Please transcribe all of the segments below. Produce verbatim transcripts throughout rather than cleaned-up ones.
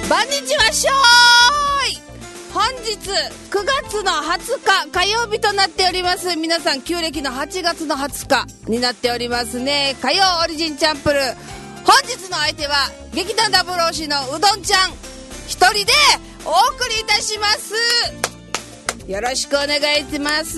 ばんにちはしょーい。本日くがつのはつか火曜日となっております。皆さん旧暦のはちがつのはつかになっておりますね。火曜オリジンチャンプルー、本日の相手は劇団ダブルオシのうどんちゃん一人でお送りいたします。よろしくお願いします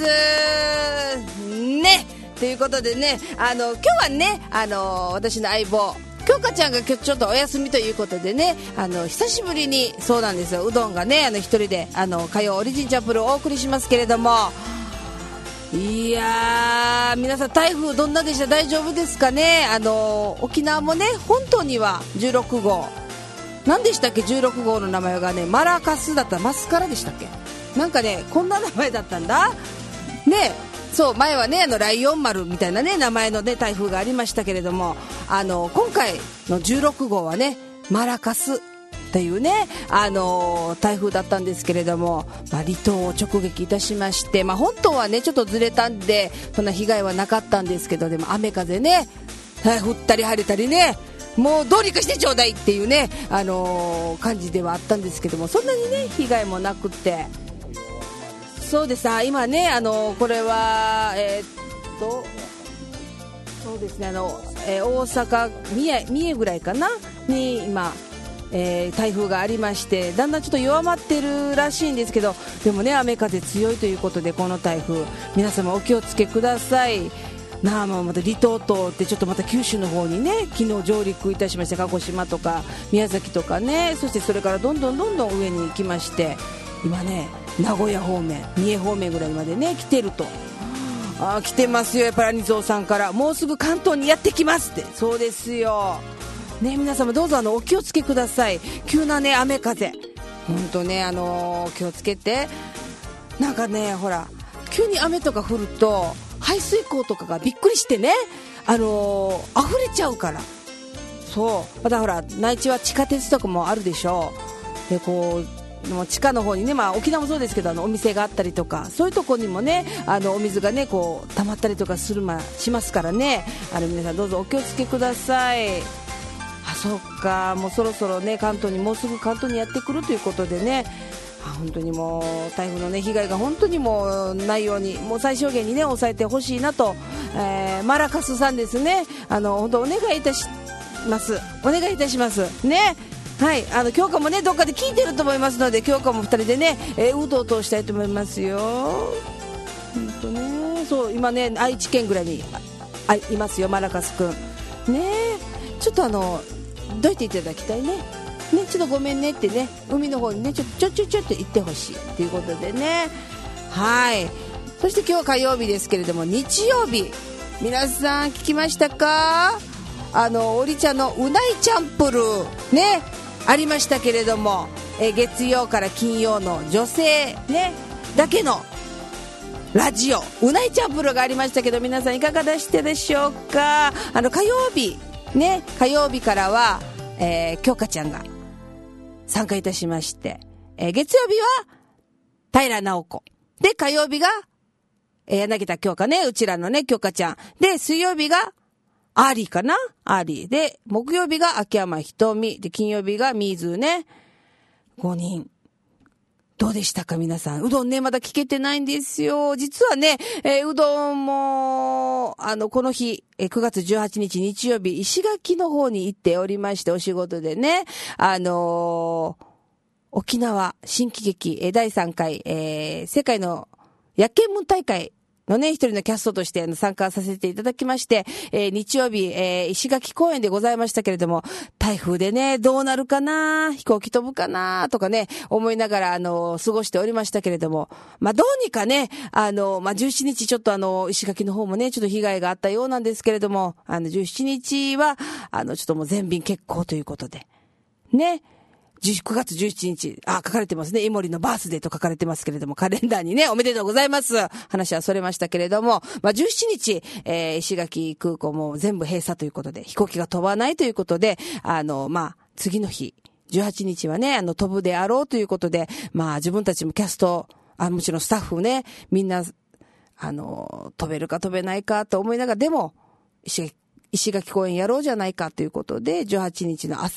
ね。ということでね、あの今日はね、あの私の相棒京香ちゃんが今日ちょっとお休みということでね、あの久しぶりに、そうなんですよ、うどんがね、あの一人であの火曜オリジンチャンプルをお送りしますけれども、いやー皆さん台風どんなでした？大丈夫ですかね。あの沖縄もね、本島にはじゅうろくごう、何でしたっけ、じゅうろくごうの名前がね、マラカスだった、マスカラでしたっけ、なんかねこんな名前だったんだね。そう、前はね、あのライオン丸みたいなね名前のね台風がありましたけれども、あの今回のじゅうろくごうはね、マラカスというね、あの台風だったんですけれども、まあ、離島を直撃いたしまして、まあ、本島はねちょっとずれたんでそんな被害はなかったんですけど、でも雨風ね、降ったり晴れたりね、もうどうにかしてちょうだいっていうね、あの感じではあったんですけども、そんなにね被害もなくて、そうです。今ね、あのこれはえー、っとそうですね、あの、えー、大阪三重、三重ぐらいかなに今、えー、台風がありまして、だんだんちょっと弱まってるらしいんですけど、でもね雨風強いということで、この台風皆様お気をつけくださいなあ。もうまた離島とってちょっとまた九州の方にね昨日上陸いたしまして、鹿児島とか宮崎とかね、そしてそれからどんどんどんどん上に行きまして、今ね名古屋方面、三重方面ぐらいまでね来てると。あー来てますよ、やっぱり兄蔵さんからもうすぐ関東にやってきますって。そうですよね、皆様どうぞあのお気をつけください。急なね雨風本当ね、あのー、気をつけて。なんかねほら急に雨とか降ると排水溝とかがびっくりしてね、あのー、溢れちゃうから。そうまたほら内地は地下鉄とかもあるでしょで、こうもう地下の方にね、まあ、沖縄もそうですけど、あのお店があったりとか、そういうところにもねあのお水がねこう溜まったりとかする、ま、しますからね、あの皆さんどうぞお気をつけください。あ、そっか、もうそろそろね関東に、もうすぐ関東にやってくるということでね、あ本当にもう台風のね被害が本当にもうないように、もう最小限にね抑えてほしいなと、えー、マラカスさんですね、あの本当お願いいたしますお願いいたしますね。はい、あの京香もねどっかで聞いてると思いますので、京香もふたりでね、えー、うどうとしたいと思いますよ。本当ね、そう今ね愛知県ぐらいにあいますよ、マラカスくんね。ちょっとあのどいていただきたいね。ね、ちょっとごめんねってね、海の方にねちょちょちょちょっと行ってほしいということでね。はい、そして今日は火曜日ですけれども、日曜日皆さん聞きましたか？あのおりちゃんのうないチャンプルーねありましたけれども、え月曜から金曜の女性ねだけのラジオうないチャンプルーがありましたけど、皆さんいかがでしたでしょうか？あの火曜日ね、火曜日からは、えー、京香ちゃんが参加いたしまして、えー、月曜日は平直子で、火曜日が、えー、柳田京香ね、うちらのね京香ちゃんで、水曜日がアーリーかなアーリーで、木曜日が秋山ひとみで、金曜日がミーズね。ごにんどうでしたか皆さん？うどんねまだ聞けてないんですよ。実はね、えー、うどんもあのこの日、えー、くがつじゅうはちにち日曜日、石垣の方に行っておりまして、お仕事でね、あのー、沖縄新喜劇、えー、だいさんかい、えー、世界の夜景ムーン大会のね、一人のキャストとして参加させていただきまして、えー、日曜日、えー、石垣公園でございましたけれども、台風でね、どうなるかな、飛行機飛ぶかな、とかね、思いながら、あの、過ごしておりましたけれども、まあ、どうにかね、あの、まあ、じゅうしちにちちょっとあの、石垣の方もね、ちょっと被害があったようなんですけれども、あの、じゅうしちにちは、あの、ちょっともう全便欠航ということで、ね、くがつじゅうしちにち、あ、書かれてますね。イモリのバースデーと書かれてますけれども、カレンダーにね、おめでとうございます。話はそれましたけれども、まあ、じゅうしちにち、えー、石垣空港も全部閉鎖ということで、飛行機が飛ばないということで、あの、まあ、次の日、じゅうはちにちはね、あの、飛ぶであろうということで、まあ、自分たちもキャスト、あ、もちろんスタッフね、みんな、あの、飛べるか飛べないかと思いながら、でも、石垣、石垣公園やろうじゃないかということで、じゅうはちにちの朝、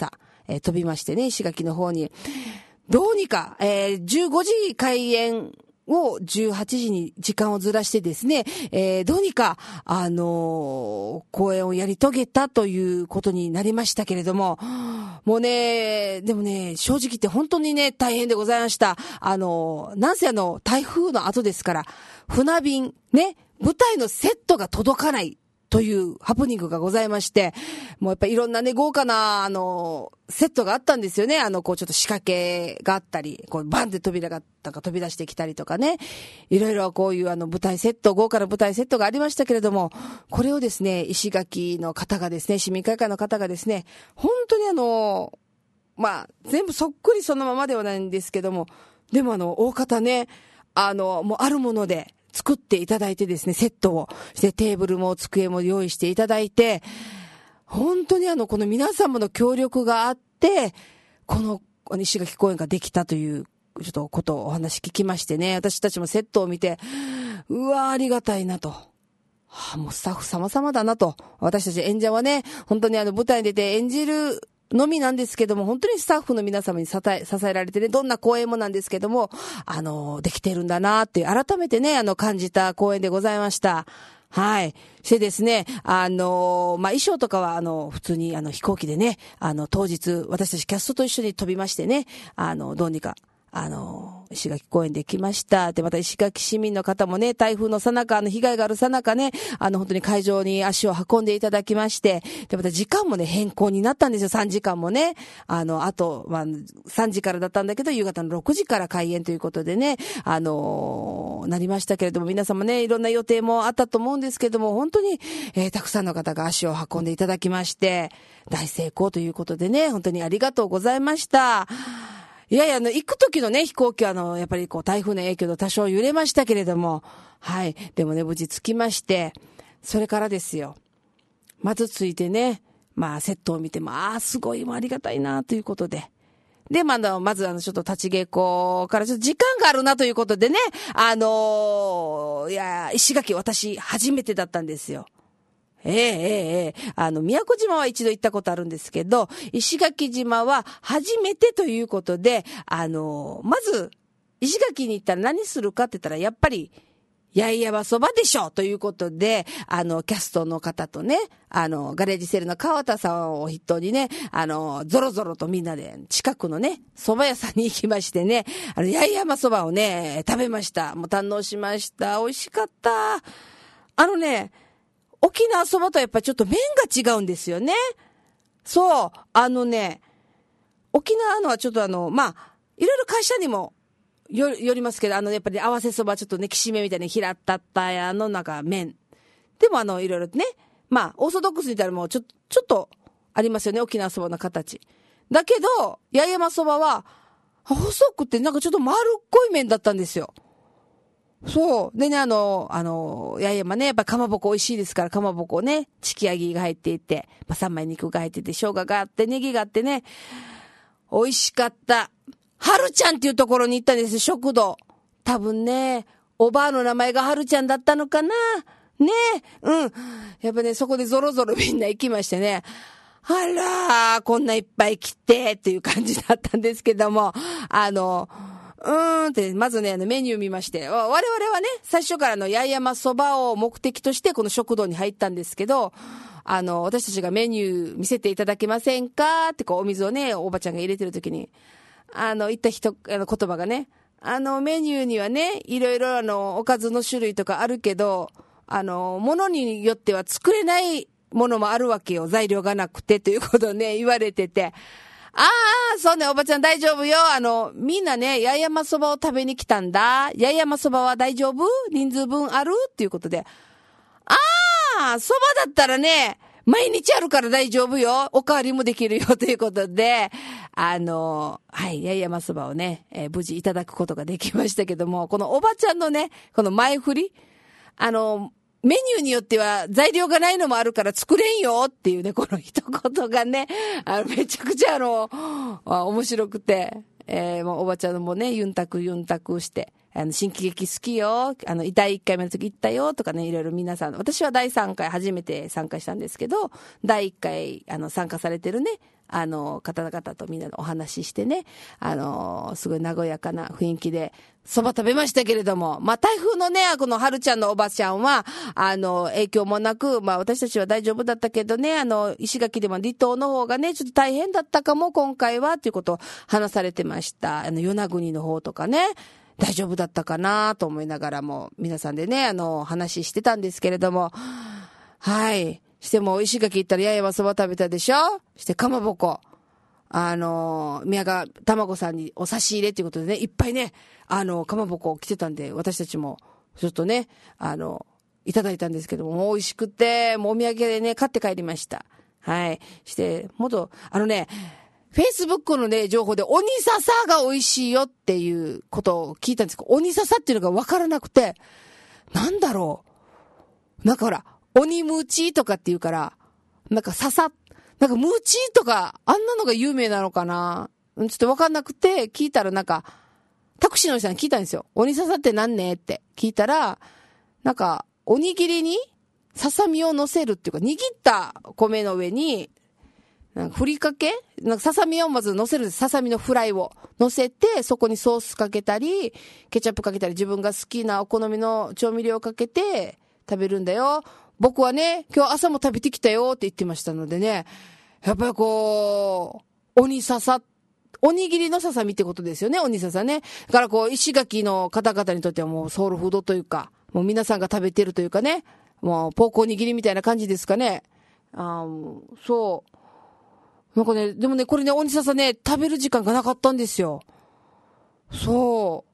えー、飛びましてね、石垣の方に。どうにか、えー、じゅうごじ開演をじゅうはちじに時間をずらしてですね、えー、どうにか、あのー、公演をやり遂げたということになりましたけれども、もうね、でもね、正直言って本当にね、大変でございました。あのー、なんせあの、台風の後ですから、船便、ね、舞台のセットが届かないというハプニングがございまして、もうやっぱりいろんなね、豪華な、あの、セットがあったんですよね。あの、こうちょっと仕掛けがあったり、こうバンって扉が、なんか飛び出してきたりとかね。いろいろこういうあの舞台セット、豪華な舞台セットがありましたけれども、これをですね、石垣の方がですね、市民会館の方がですね、本当にあの、まあ、全部そっくりそのままではないんですけども、でもあの、大方ね、あの、もうあるもので、作っていただいてですね、セットをしてテーブルも机も用意していただいて、本当にあの、この皆様の協力があって、この石垣公演ができたという、ちょっとことをお話聞きましてね、私たちもセットを見て、うわーありがたいなと。はあ、もうスタッフ様々だなと。私たち演者はね、本当にあの舞台に出て演じるのみなんですけども、本当にスタッフの皆様に支え、支えられてね、どんな公演もなんですけども、あの、できてるんだなって、改めてね、あの、感じた公演でございました。はい。そしてですね、あの、まあ、衣装とかは、あの、普通に、あの、飛行機でね、あの、当日、私たちキャストと一緒に飛びましてね、あの、どうにか、あの、石垣公園で来ました。で、また石垣市民の方もね、台風の最中、あの、被害がある最中ね、あの、本当に会場に足を運んでいただきまして、で、また時間もね、変更になったんですよ。さんじかんもね。あの、あと、まあ、さんじからだったんだけど、夕方のろくじから開演ということでね、あの、なりましたけれども、皆様ね、いろんな予定もあったと思うんですけども、本当に、えー、たくさんの方が足を運んでいただきまして、大成功ということでね、本当にありがとうございました。いやいや、あの、行く時のね、飛行機はあの、やっぱりこう、台風の影響で多少揺れましたけれども、はい。でもね、無事着きまして、それからですよ。まず着いてね、まあ、セットを見て、まあ、すごい、ありがたいな、ということで。で、まあ、あの、まずあの、ちょっと立ち稽古からちょっと時間があるなということでね、あのー、いや、石垣私、初めてだったんですよ。ええええええあの、宮古島は一度行ったことあるんですけど、石垣島は初めてということで、あの、まず、石垣に行ったら何するかって言ったら、やっぱり、八重山そばでしょということで、あの、キャストの方とね、あの、ガレージセールの川田さんを筆頭にね、あの、ゾロゾロとみんなで近くのね、蕎麦屋さんに行きましてね、あの、八重山そばをね、食べました。もう堪能しました。美味しかった。あのね、沖縄そばとやっぱりちょっと麺が違うんですよね。そう。あのね、沖縄のはちょっとあの、まあ、いろいろ会社にもよ、よりますけど、あの、やっぱり合わせそばちょっとね、きしめみたいに平たったやのなんか麺。でもあの、いろいろね、まあ、オーソドックスに言ったらもうちょ、ちょっとありますよね、沖縄そばの形。だけど、八重山そばは、細くてなんかちょっと丸っこい麺だったんですよ。そう。でね、あの、あの、八重山ね、やっぱかまぼこ美味しいですから、かまぼこね、チキヤギが入っていて、まあ、三枚肉が入ってて、生姜があって、ネギがあってね、美味しかった。はるちゃんっていうところに行ったんです、食堂。多分ね、おばあの名前がはるちゃんだったのかな。ねえ、うん。やっぱね、そこでゾロゾロみんな行きましてね、あらー、こんないっぱい来て、っていう感じだったんですけども、あの、うーんって、まずね、あのメニュー見まして、我々はね、最初からの八重山そばを目的としてこの食堂に入ったんですけど、あの、私たちがメニュー見せていただけませんかってこう、お水をね、おばちゃんが入れてるときに、あの、言った人、あの言葉がね、あのメニューにはね、いろいろあの、おかずの種類とかあるけど、あの、ものによっては作れないものもあるわけよ。材料がなくてということをね、言われてて、ああ、そうね、おばちゃん大丈夫よ。あの、みんなね、八重山そばを食べに来たんだ。八重山そばは大丈夫？人数分ある？っていうことで。ああ、そばだったらね、毎日あるから大丈夫よ。おかわりもできるよということで、あの、はい、八重山そばをね、えー、無事いただくことができましたけども、このおばちゃんのね、この前振り、あの、メニューによっては材料がないのもあるから作れんよっていうね、この一言がね、あの、めちゃくちゃあの、あ面白くて、えー、もうおばちゃんもね、ユンタクユンタクして、 あの、新喜劇好きよ。あの、だいいっかいめの時行ったよとかね、いろいろ皆さん、私はだいさんかい初めて参加したんですけど、だいいっかい、あの、参加されてるね、あの、方々とみんなでお話ししてね、あの、すごい和やかな雰囲気で、蕎麦食べましたけれども、まあ、台風のね、この春ちゃんのおばちゃんは、あの、影響もなく、まあ、私たちは大丈夫だったけどね、あの、石垣でも離島の方がね、ちょっと大変だったかも、今回は、ということを話されてました。あの、与那国の方とかね、大丈夫だったかなと思いながらも、皆さんでね、あの、話してたんですけれども、はい。しても、石垣行ったら、八重山そば食べたでしょ？して、かまぼこ。あの、宮川卵さんにお差し入れということでね、いっぱいね、あの、かまぼこ来てたんで、私たちも、ちょっとね、あの、いただいたんですけども、もう美味しくて、もうお土産でね、買って帰りました。はい。して、もっと、あのね、フェイスブックのね、情報で、鬼笹が美味しいよっていうことを聞いたんですけど、鬼笹っていうのがわからなくて、なんだろう。なんかほら、鬼ムーチーとかっていうから、なんか笹、なんかムーチーとか、あんなのが有名なのかな？ちょっとわかんなくて、聞いたらなんか、タクシーの人に聞いたんですよ。鬼笹って何ねって聞いたら、なんか、おにぎりにささみを乗せるっていうか、握った米の上に、なんかふりかけなんかささみをまず乗せる、ささみのフライを乗せて、そこにソースかけたり、ケチャップかけたり、自分が好きなお好みの調味料をかけて食べるんだよ。僕はね、今日朝も食べてきたよって言ってましたのでね、やっぱりこう、鬼笹、おにぎりのささみってことですよね、鬼笹ね。だからこう、石垣の方々にとってはもうソウルフードというか、もう皆さんが食べてるというかね、もうポークおにぎりみたいな感じですかね。あそう。なんかね、でもね、これね、鬼笹ね、食べる時間がなかったんですよ。そう。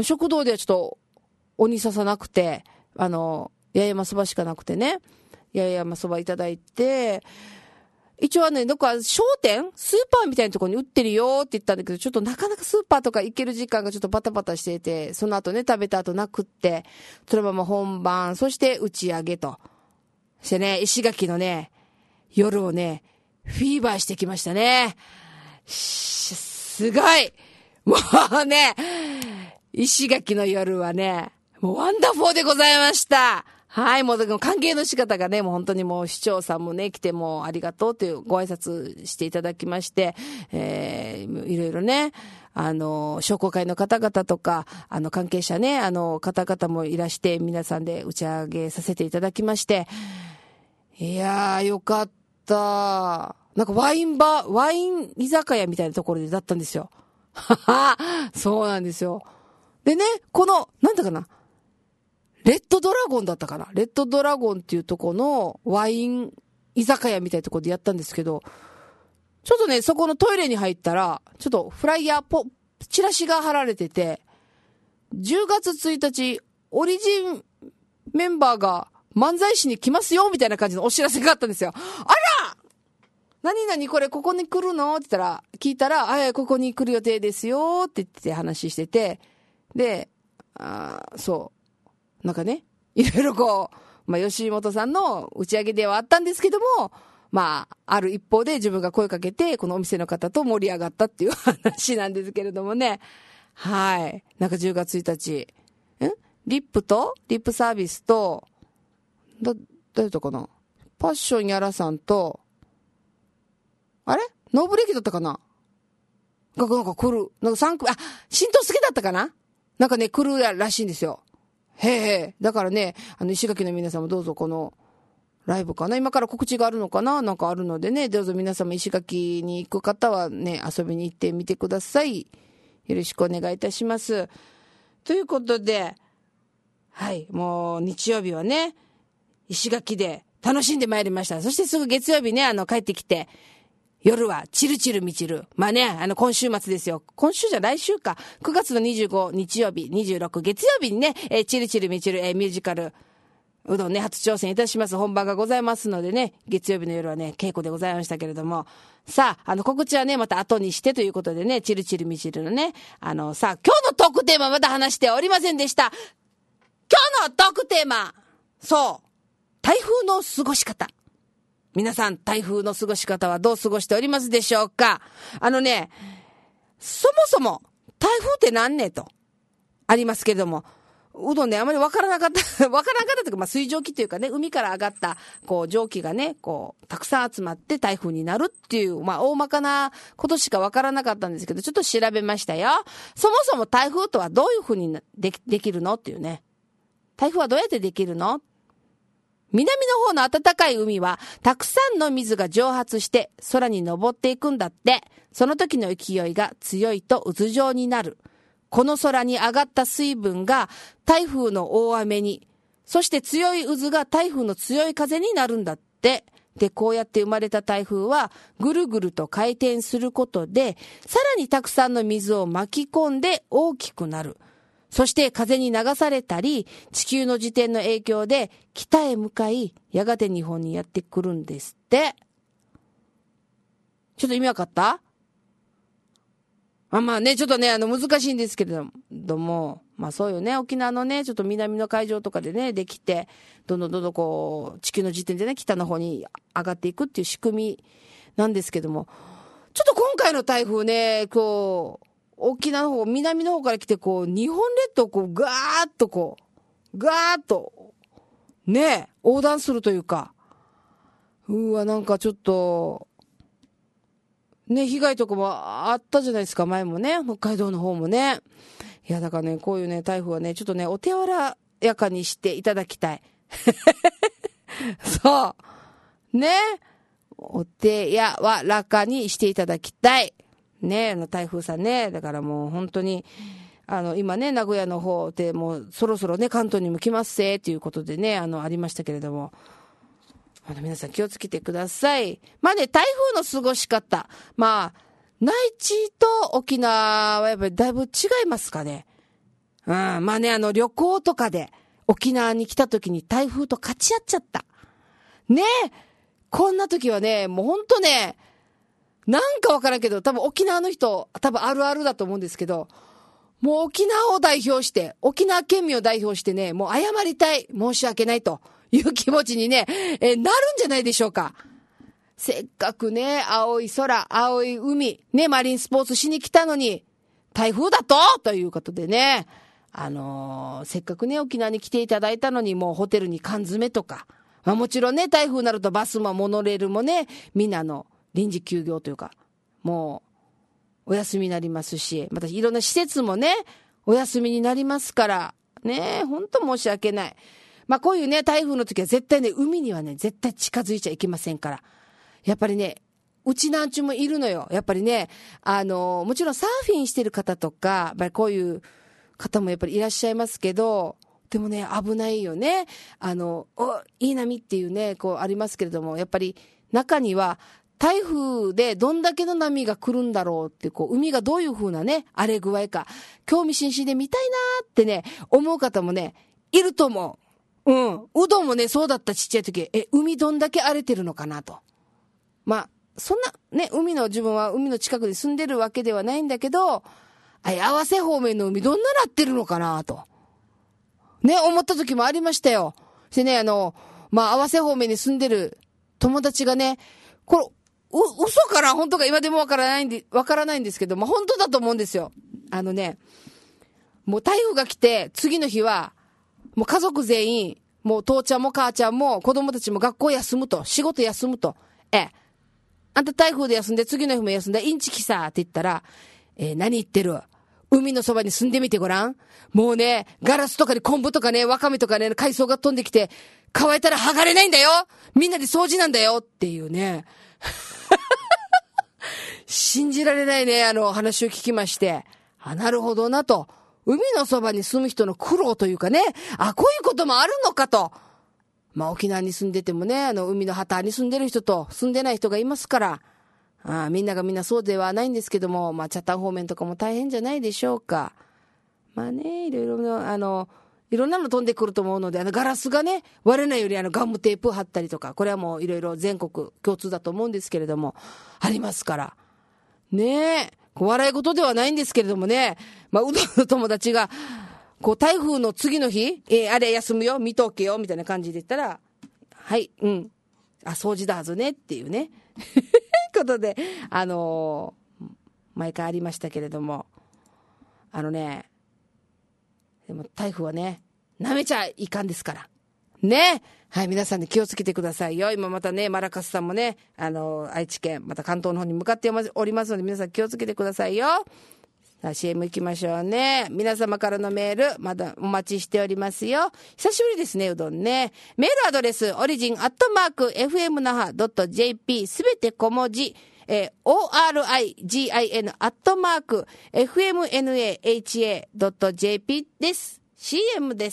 食堂ではちょっと、鬼笹なくて、あの、八重山そばしかなくてね、八重山そばいただいて、一応はね、どっか商店スーパーみたいなところに売ってるよって言ったんだけど、ちょっとなかなかスーパーとか行ける時間がちょっとバタバタしてて、その後ね、食べた後なくって、そのまま本番、そして打ち上げと。してね、石垣のね、夜をね、フィーバーしてきましたね。すごいもうね、石垣の夜はね、もうワンダフォーでございました。はい、もう歓迎の仕方がね、もう本当にもう市長さんもね、来てもうありがとうというご挨拶していただきまして、えー、いろいろね、あの、商工会の方々とか、あの、関係者ね、あの、方々もいらして、皆さんで打ち上げさせていただきまして、いやー、よかった。なんかワインバー、ワイン居酒屋みたいなところでだったんですよ。はは、そうなんですよ。でね、この、なんだかな、レッドドラゴンだったかな、レッドドラゴンっていうとこのワイン居酒屋みたいなところでやったんですけど、ちょっとね、そこのトイレに入ったら、ちょっとフライヤーポ、チラシが貼られてて、じゅうがつついたち、オリジンメンバーが漫才師に来ますよみたいな感じのお知らせがあったんですよ。あら何々これここに来るのって言ったら、聞いたら、あ、ここに来る予定ですよって言って話してて、で、あそう、なんかね、いろいろこう、まあ、吉本さんの打ち上げではあったんですけども、まあ、ある一方で自分が声かけて、このお店の方と盛り上がったっていう話なんですけれどもね。はい。なんかじゅうがつついたち、んリップと、リップサービスと、だ、誰とかな、パッションやらさんと、あれノーブレーキだったかな、なんか、なんか来る。なんかさん組、あ、浸透好きだったかな、なんかね、来るらしいんですよ。へえへえ。だからね、あの、石垣の皆さんもどうぞこの、ライブかな、今から告知があるのかな、なんかあるのでね、どうぞ皆様石垣に行く方はね、遊びに行ってみてください。よろしくお願いいたします。ということで、はい、もう日曜日はね、石垣で楽しんでまいりました。そしてすぐ月曜日ね、あの、帰ってきて、夜はチルチルみちる。まあね、あの、今週末ですよ。今週じゃ来週か。くがつのにじゅうご日曜日、にじゅうろく月曜日にね、えー、チルチルみちる、えー、ミュージカル、うどんね、初挑戦いたします。本番がございますのでね、月曜日の夜はね、稽古でございましたけれども。さあ、あの、告知はね、また後にしてということでね、チルチルみちるのね、あの、さあ、今日のトークテーマまだ話しておりませんでした。今日のトークテーマ、そう、台風の過ごし方。皆さん、台風の過ごし方はどう過ごしておりますでしょうか。あのね、そもそも、台風って何ねと。 ありますけれども、うどんね、あまりわからなかった、わからなかったというか、まあ、水蒸気というかね、海から上がった、こう、蒸気がね、こう、たくさん集まって台風になるっていう、まあ、大まかなことしかわからなかったんですけど、ちょっと調べましたよ。そもそも台風とはどういうふうにでき、できるのっていうね。台風はどうやってできるの？南の方の暖かい海は、たくさんの水が蒸発して空に登っていくんだって、その時の勢いが強いと渦状になる。この空に上がった水分が台風の大雨に、そして強い渦が台風の強い風になるんだって。で、こうやって生まれた台風はぐるぐると回転することで、さらにたくさんの水を巻き込んで大きくなる。そして風に流されたり、地球の自転の影響で北へ向かい、やがて日本にやってくるんですって。ちょっと意味わかった？あまあね、ちょっとね、あの、難しいんですけれども、まあそうよね、沖縄のね、ちょっと南の海上とかでね、できて、どんどんどんどんこう、地球の時点でね、北の方に上がっていくっていう仕組みなんですけども、ちょっと今回の台風ね、こう、沖縄の方、南の方から来て、こう、日本列島をこう、ガーッとこう、ガーッと、ね、横断するというか、うわ、なんかちょっと、ね、被害とかもあったじゃないですか、前もね、北海道の方もね。いや、だからね、こういうね、台風はね、ちょっとね、お手柔らかにしていただきたい。そう。ね。お手柔らかにしていただきたい。ね、あの、台風さんね。だからもう本当に、あの、今ね、名古屋の方でもうそろそろね、関東にも来ますせ、ということでね、あの、ありましたけれども。あの皆さん気をつけてください。まあね、台風の過ごし方。まあ、内地と沖縄はやっぱりだいぶ違いますかね。うん、まあね、あの旅行とかで沖縄に来た時に台風と勝ち合っちゃった。ねえ、こんな時はね、もうほんとね、なんかわからんけど、多分沖縄の人、多分あるあるだと思うんですけど、もう沖縄を代表して、沖縄県民を代表してね、もう謝りたい、申し訳ないと。いう気持ちにね、えー、なるんじゃないでしょうか。せっかくね、青い空、青い海、ね、マリンスポーツしに来たのに、台風だとということでね、あのー、せっかくね、沖縄に来ていただいたのに、もうホテルに缶詰とか、まあもちろんね、台風になるとバスもモノレールもね、みんなの臨時休業というか、もう、お休みになりますし、またいろんな施設もね、お休みになりますから、ね、ほんと申し訳ない。まあこういうね、台風の時は絶対ね、海にはね、絶対近づいちゃいけませんから。やっぱりね、うちなんちゅもいるのよ。やっぱりね、あの、もちろんサーフィンしてる方とか、やっぱりこういう方もやっぱりいらっしゃいますけど、でもね、危ないよね。あの、お、いい波っていうね、こうありますけれども、やっぱり中には、台風でどんだけの波が来るんだろうって、こう、海がどういう風なね、荒れ具合か、興味津々で見たいなーってね、思う方もね、いると思う。うん。うどんもね、そうだったちっちゃい時、え、海どんだけ荒れてるのかなと。まあ、そんな、ね、海の、自分は海の近くに住んでるわけではないんだけど、あい、合わせ方面の海どんななってるのかなと。ね、思った時もありましたよ。でね、あの、まあ、合わせ方面に住んでる友達がね、これ、う、嘘から本当か今でもわからないんで、わからないんですけど、まあ、本当だと思うんですよ。あのね、もう台風が来て、次の日は、もう家族全員、もう父ちゃんも母ちゃんも子供たちも学校休むと、仕事休むと。え、あんた台風で休んで次の日も休んでインチキさって言ったら、えー、何言ってる？海のそばに住んでみてごらん。もうね、ガラスとかに昆布とかね、ワカメとかね、海藻が飛んできて、乾いたら剥がれないんだよ。みんなで掃除なんだよっていうね。信じられないね、あの話を聞きまして。あ、なるほどなと。海のそばに住む人の苦労というかね、あ、こういうこともあるのかと。まあ沖縄に住んでてもね、あの海の旗に住んでる人と住んでない人がいますから、あ、みんながみんなそうではないんですけども、まあ北谷方面とかも大変じゃないでしょうか。まあね、いろいろな、あの、いろんなの飛んでくると思うので、あのガラスがね、割れないようにあのガムテープ貼ったりとか、これはもういろいろ全国共通だと思うんですけれども、ありますから。ねえ。笑い事ではないんですけれどもね、まあ、うどんの友達が、こう、台風の次の日、えー、あれ休むよ、見とけよ、みたいな感じで言ったら、はい、うん、あ、掃除だはずね、っていうね、ことで、あのー、毎回ありましたけれども、あのね、 でも台風はね、舐めちゃいかんですから。ね。はい、皆さんで気をつけてくださいよ。今またね、マラカスさんもね、あの、愛知県、また関東の方に向かっておりますので、皆さん気をつけてくださいよ。さあ シーエム 行きましょうね。皆様からのメール、まだお待ちしておりますよ。久しぶりですね、うどんね。メールアドレス、オリジンアットマーク、エフエムナハドットジェーピー、すべて小文字、えー、オーアールアイジーアイエヌ アットマーク、エフエムナハドットジェーピー です。シーエム です。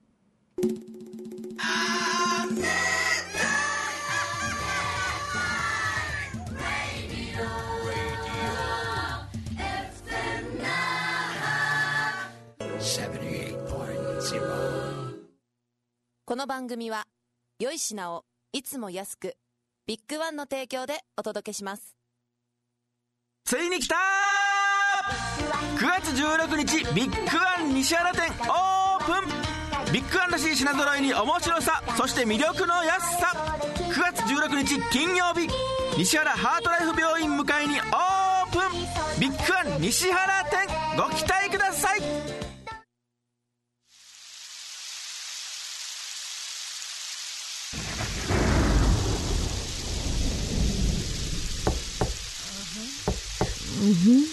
この番組は良い品をいつも安くビッグワンの提供でお届けします。 ついに来たーくがつじゅうろくにちビッグワン西原店オープン。ビッグワンらしい品揃えに面白さ、そして魅力の安さ。くがつじゅうろくにち金曜日、西原ハートライフ病院向かいにオープン。ビッグワン西原店、ご期待ください。 うんふん。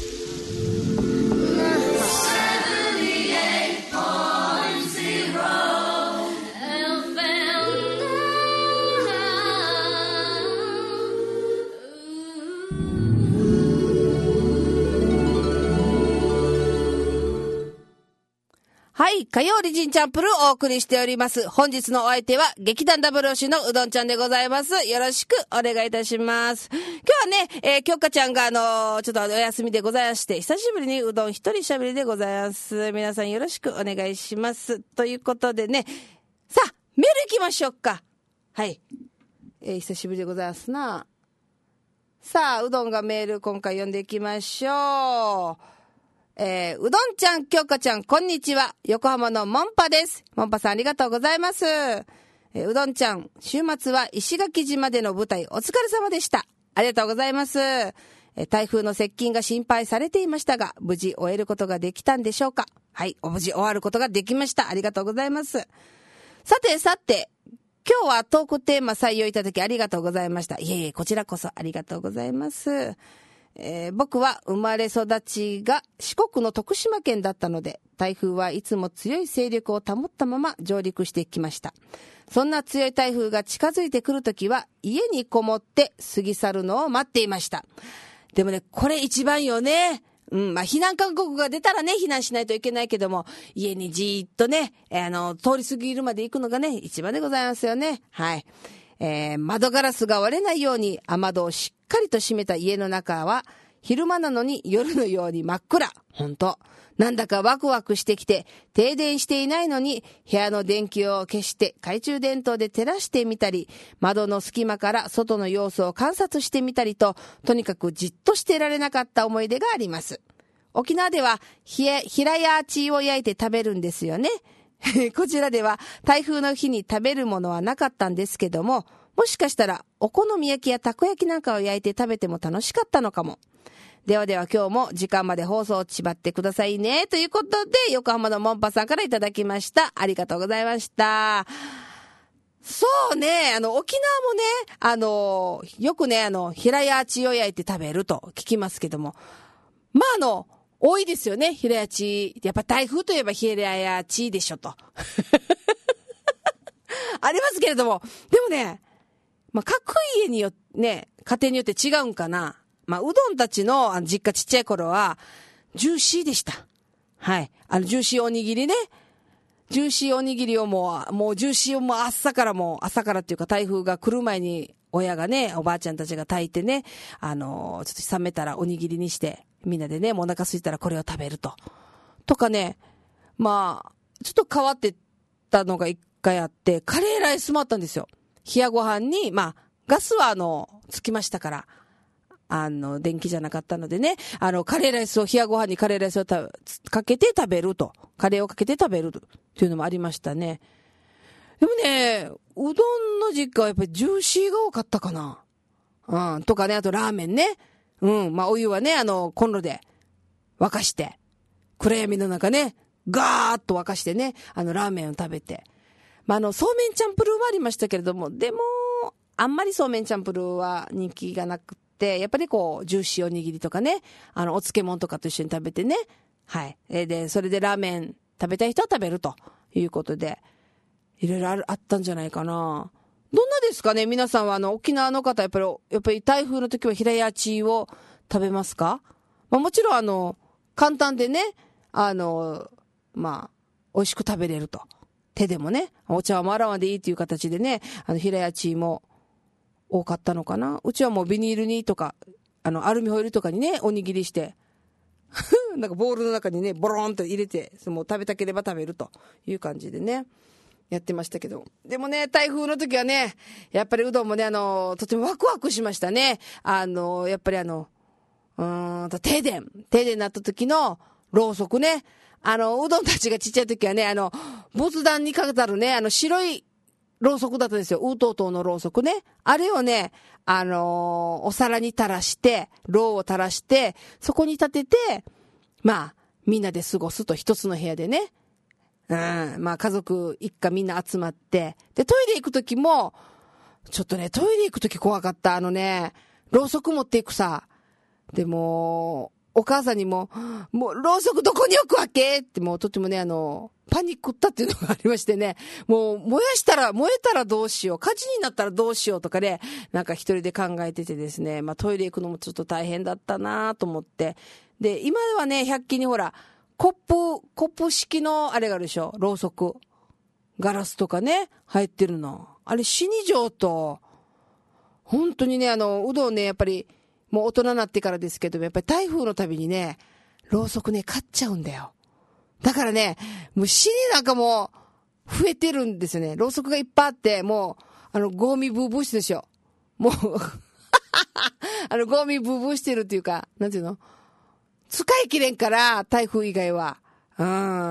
はい、火曜リジンチャンプルをお送りしております。本日のお相手は劇団ダブルオシのうどんちゃんでございます。よろしくお願いいたします。今日はね、えー、きょっかちゃんがあのー、ちょっとお休みでございまして、久しぶりにうどん一人しゃべりでございます。皆さんよろしくお願いします。ということでね、さあ、メール行きましょうか。はい。えー、久しぶりでございますな。さあ、うどんがメール今回読んでいきましょう。えー、うどんちゃん、きょうかちゃん、こんにちは。横浜のもんぱです。もんぱさんありがとうございます。えー、うどんちゃん、週末は石垣島での舞台お疲れ様でした。ありがとうございます。えー、台風の接近が心配されていましたが、無事終えることができたんでしょうか。はい、無事終わることができました。ありがとうございます。さてさて、今日はトークテーマ採用いただきありがとうございました。いえいえ、こちらこそありがとうございます。えー、僕は生まれ育ちが四国の徳島県だったので、台風はいつも強い勢力を保ったまま上陸してきました。そんな強い台風が近づいてくるときは家にこもって過ぎ去るのを待っていました。でもね、これ一番よね。うん、まあ避難勧告が出たらね、避難しないといけないけども、家にじーっとね、あの通り過ぎるまで行くのがね、一番でございますよね。はい。えー、窓ガラスが割れないように雨戸をしっかりと閉めた家の中は昼間なのに夜のように真っ暗。ほんと。なんだかワクワクしてきて、停電していないのに部屋の電気を消して懐中電灯で照らしてみたり、窓の隙間から外の様子を観察してみたりと、とにかくじっとしていられなかった思い出があります。沖縄ではひえ平屋チーを焼いて食べるんですよね。こちらでは台風の日に食べるものはなかったんですけども、もしかしたらお好み焼きやたこ焼きなんかを焼いて食べても楽しかったのかも。ではでは今日も時間まで放送をちばってくださいね。ということで、横浜のもんぱさんからいただきました。ありがとうございました。そうね、あの、沖縄もね、あの、よくね、あの、平屋チーを焼いて食べると聞きますけども、まああの、多いですよね、平屋チー。やっぱ台風といえば平屋チーでしょと。ありますけれども、でもね、まあ、各家によってね、家庭によって違うんかな。まあ、うどんたちの実家ちっちゃい頃は、ジューシーでした。はい。あの、ジューシーおにぎりね。ジューシーおにぎりをもう、もうジューシーをもう朝からもう、朝からっていうか台風が来る前に、親がね、おばあちゃんたちが炊いてね、あの、ちょっと冷めたらおにぎりにして、みんなでね、もうお腹空いたらこれを食べると。とかね、まあ、ちょっと変わってたのが一回あって、カレーライスもあったんですよ。冷やご飯に、まあ、ガスはあの、つきましたから、あの、電気じゃなかったのでね、あの、カレーライスを、冷やご飯にカレーライスをたかけて食べると。カレーをかけて食べるっていうのもありましたね。でもね、うどんの実家はやっぱりジューシーが多かったかな。うん、とかね、あとラーメンね。うん、まあお湯はね、あの、コンロで沸かして、暗闇の中ね、 ガーッと沸かしてね、あのラーメンを食べて、まあ、あのそうめんチャンプルーはありましたけれども、でもあんまりそうめんチャンプルーは人気がなくて、やっぱりこうジューシーおにぎりとかね、あのお漬物とかと一緒に食べてね、はい、でそれでラーメン食べたい人は食べるということで、いろいろあるあったんじゃないかな。どんなですかね、皆さんは。あの沖縄の方やっぱりやっぱり台風の時は平屋地を食べますか？まあ、もちろんあの簡単でね、あのまあ美味しく食べれると、手でもね、お茶は洗わんでいいという形でね、あの平屋地も多かったのかな。うちはもうビニールにとか、あのアルミホイルとかにね、おにぎりしてなんかボウルの中にねボロンと入れて、もう食べたければ食べるという感じでねやってましたけど、でもね台風の時はね、やっぱりうどんもね、あのとてもワクワクしましたね。あのやっぱりあのうーんと停電停電になった時のろうそくね、あのうどんたちがちっちゃい時はね、あの仏壇にかかるね、あの白いろうそくだったんですよ。ウートートーのろうそくね。あれをね、あのー、お皿に垂らして、ろうを垂らして、そこに立てて、まあ、みんなで過ごすと、一つの部屋でね。うん、まあ家族一家みんな集まって。で、トイレ行くときも、ちょっとね、トイレ行くとき怖かった。あのね、ろうそく持っていくさ。でも、お母さんにも、もう、ろうそくどこに置くわけって、もうとてもね、あの、パニックったっていうのがありましてね、もう、燃やしたら、燃えたらどうしよう、火事になったらどうしようとかね、なんか一人で考えててですね、まあトイレ行くのもちょっと大変だったなと思って。で、今ではね、ひゃく均にほら、コップ、コップ式のあれがあるでしょ、ろうそく。ガラスとかね、入ってるの。あれ、死に上と、本当にね、あの、うどんね、やっぱり、もう大人になってからですけど、やっぱり台風のたびにね、ろうそくね、買っちゃうんだよ。だからね、もう死になんかもう、増えてるんですよね。ろうそくがいっぱいあって、もう、あの、ゴミブーブーしてるでしょ。もう、あの、ゴミブーブーしてるっていうか、なんていうの？使い切れんから、台風以外は。うん、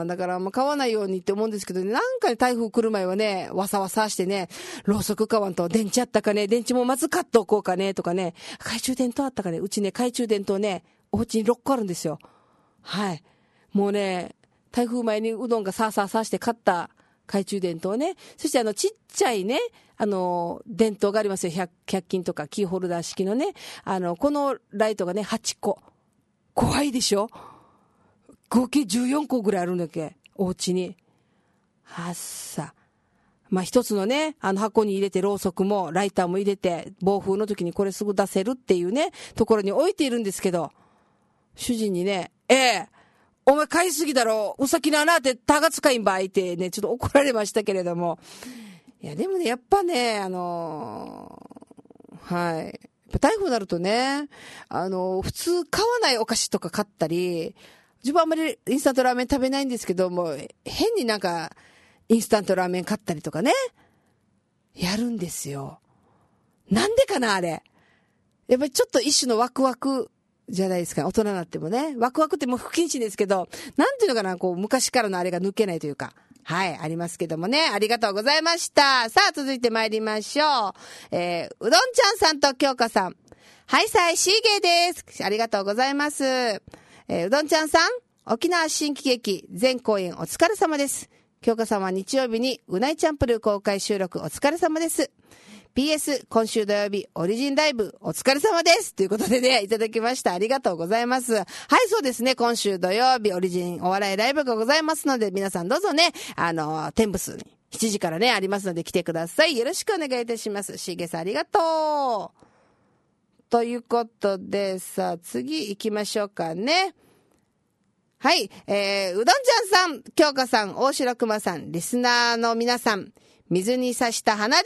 だからあんま買わないようにって思うんですけどね、なんかね、台風来る前はね、わさわさしてね、ろうそく買わんと、電池あったかね、電池もまず買っとこうかね、とかね、懐中電灯あったかね、うちね、懐中電灯ね、お家にろっこあるんですよ。はい。もうね、台風前にうどんがさーさーさーして買った懐中電灯ね、そしてあの、ちっちゃいね、あの、電灯がありますよ、ひゃく均とかキーホルダー式のね、あの、このライトがね、はちこ。怖いでしょ？合計じゅうよんこぐらいあるんだっけ、お家に。はっさ。まあ一つのね、あの箱に入れて、ろうそくもライターも入れて、暴風の時にこれすぐ出せるっていうね、ところに置いているんですけど、主人にね、ええ、お前買いすぎだろ、うさきの穴ってたが使いんばいってね、ちょっと怒られましたけれども。いや、でもね、やっぱね、あのー、はい。台風になるとね、あのー、普通買わないお菓子とか買ったり、自分はあんまりインスタントラーメン食べないんですけども、変になんかインスタントラーメン買ったりとかね、やるんですよ。なんでかな、あれ。やっぱりちょっと一種のワクワクじゃないですか、大人になってもね。ワクワクってもう不謹慎ですけど、なんていうのかな、こう昔からのあれが抜けないというか、はい、ありますけどもね。ありがとうございました。さあ、続いて参りましょう。えー、うどんちゃんさんと京香さん。はい、さい、しーげーです。ありがとうございます。えー、うどんちゃんさん、沖縄新喜劇全公演お疲れ様です。京香さんは日曜日にうないチャンプルー公開収録お疲れ様です。ピーエス 今週土曜日オリジンライブお疲れ様です。ということでね、いただきました。ありがとうございます。はい、そうですね。今週土曜日オリジンお笑いライブがございますので、皆さんどうぞね、あの、テンブスにしちじからね、ありますので来てください。よろしくお願いいたします。しげさんありがとう。ということで、さあ次行きましょうかね。はい、えー、うどんちゃんさん、京香さん、大城熊さん、リスナーの皆さん、水に刺した花です。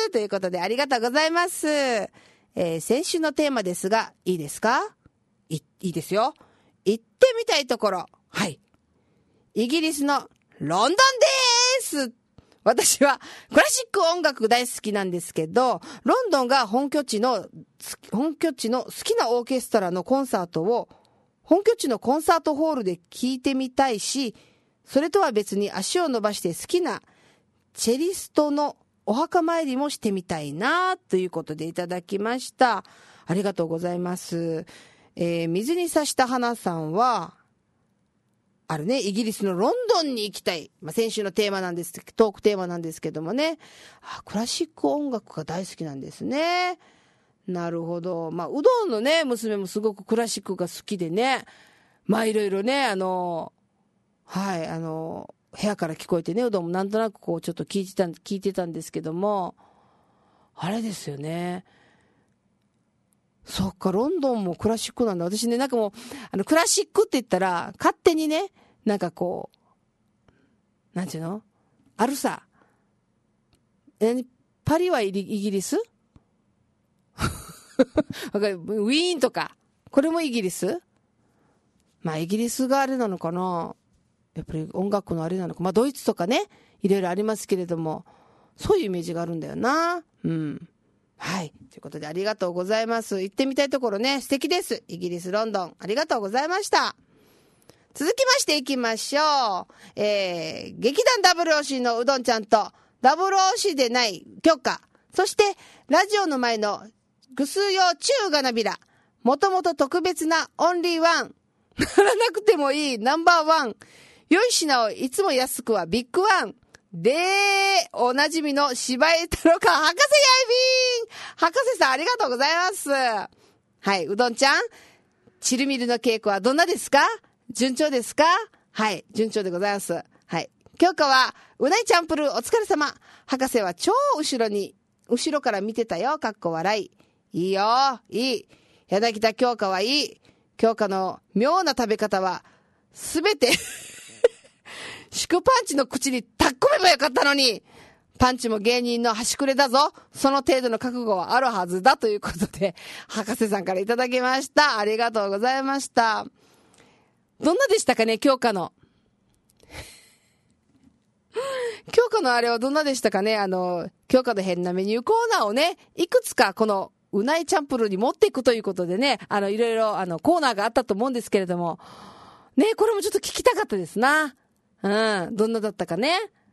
ということでありがとうございます。えー、先週のテーマですが、いいですか？い、いいですよ。行ってみたいところ。はい。イギリスのロンドンです。私はクラシック音楽大好きなんですけど、ロンドンが本拠地の、本拠地の好きなオーケストラのコンサートを本拠地のコンサートホールで聴いてみたいし、それとは別に足を伸ばして好きなチェリストのお墓参りもしてみたいなということでいただきました。ありがとうございます。えー、水に刺した花さんは、 あるね、イギリスのロンドンに行きたい。まあ、先週のテーマなんです、トークテーマなんですけどもね。あ、クラシック音楽が大好きなんですね。なるほど。まあ、うどんのね、娘もすごくクラシックが好きでね。まあ、いろいろね、あの、はい、あの、部屋から聞こえてね、うどんもなんとなくこう、ちょっと聞いてた、聞いてたんですけども、あれですよね。そっか、ロンドンもクラシックなんだ。私ね、なんかもう、あの、クラシックって言ったら、勝手にね、なんかこう、なんていうのあるさ。え、パリはイギリスウィーンとか、これもイギリス？まあ、イギリスがあれなのかな。やっぱり音楽のあれなのか。まあ、ドイツとかね、いろいろありますけれども、そういうイメージがあるんだよな。うん。はい。ということでありがとうございます。行ってみたいところね、素敵です。イギリス、ロンドン。ありがとうございました。続きましていきましょう。えー、劇団ダブルオーシーのうどんちゃんと、ダブルオーシーでない許可。そして、ラジオの前のぐす用中がなびら。もともと特別なオンリーワン。ならなくてもいいナンバーワン。良い品をいつも安くはビッグワン。で、おなじみの柴江太郎か、博士やいびん博士さんありがとうございます。はい、うどんちゃん、チルミルの稽古はどんなですか？順調ですか？はい、順調でございます。はい。教科は、うないチャンプルーお疲れ様。博士は超後ろに、後ろから見てたよ、かっこ笑い。いいよ、いい。柳田教科はいい。教科の妙な食べ方は、すべて、宿パンチの口にたっこめばよかったのに、パンチも芸人の端くれだぞ。その程度の覚悟はあるはずだということで、博士さんからいただきました。ありがとうございました。どんなでしたかね、教科の。教科のあれはどんなでしたかね。あの、教科の変なメニューコーナーをね、いくつかこのうないチャンプルーに持っていくということでね、あの、いろいろあの、コーナーがあったと思うんですけれども、ね、これもちょっと聞きたかったですな。うん、どんなだったかね。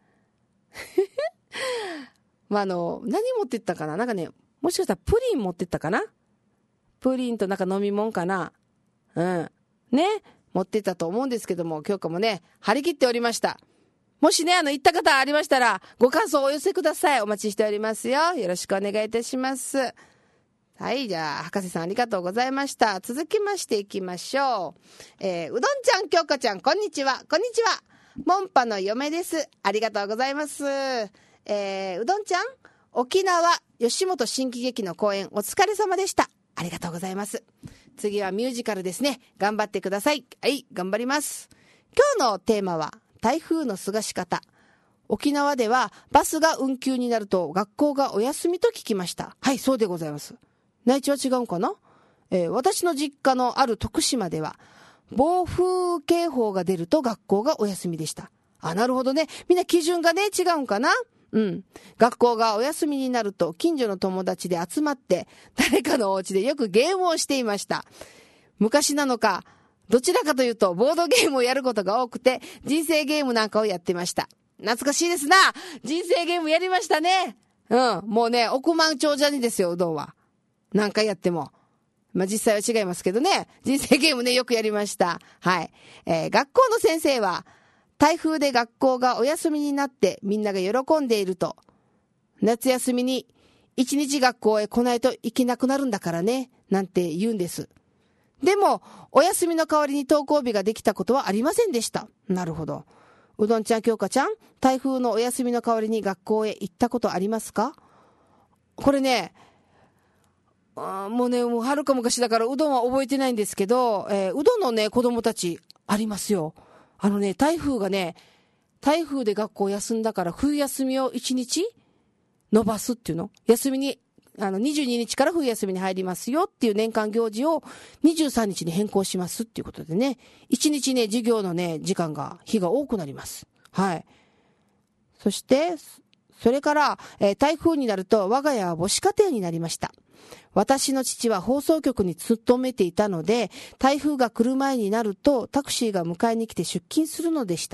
まあ、あの、何持ってったかななんかね、もしかしたらプリン持ってったかなプリンとなんか飲み物かなうん。ね、持ってったと思うんですけども、今日かもね、張り切っておりました。もしね、あの、行った方ありましたら、ご感想をお寄せください。お待ちしておりますよ。よろしくお願いいたします。はい、じゃあ、博士さんありがとうございました。続きましていきましょう。えー、うどんちゃん、きょうかちゃん、こんにちは。こんにちは。モンパの嫁です。ありがとうございます。えー、うどんちゃん、沖縄吉本新喜劇の公演お疲れ様でした。ありがとうございます。次はミュージカルですね。頑張ってください。はい、頑張ります。今日のテーマは台風の過ごし方。沖縄ではバスが運休になると学校がお休みと聞きました。はい、そうでございます。内地は違うかな、えー、私の実家のある徳島では暴風警報が出ると学校がお休みでした。あ、なるほどね。みんな基準がね、違うんかな。うん。学校がお休みになると近所の友達で集まって誰かのお家でよくゲームをしていました。昔なのか、どちらかというとボードゲームをやることが多くて人生ゲームなんかをやってました。懐かしいですな。人生ゲームやりましたね。うん。もうね、億万長者にですよ、うどんは。何回やっても。まあ、実際は違いますけどね。人生ゲームね、よくやりました。はい。えー、学校の先生は、台風で学校がお休みになってみんなが喜んでいると、夏休みに一日学校へ来ないといけなくなるんだからね、なんて言うんです。でも、お休みの代わりに登校日ができたことはありませんでした。なるほど。うどんちゃん、きょうかちゃん、台風のお休みの代わりに学校へ行ったことありますか？これね、あもうね、もうはるか昔だからうどんは覚えてないんですけど、えー、うどんのね、子供たちありますよ。あのね、台風がね、台風で学校休んだから冬休みをいちにち伸ばすっていうの。休みに、あの、にじゅうににちから冬休みに入りますよっていう年間行事をにじゅうさんにちに変更しますっていうことでね、いちにちね、授業のね、時間が、日が多くなります。はい。そして、それから、えー、台風になると我が家は母子家庭になりました。私の父は放送局に勤めていたので、台風が来る前になるとタクシーが迎えに来て出勤するのでした。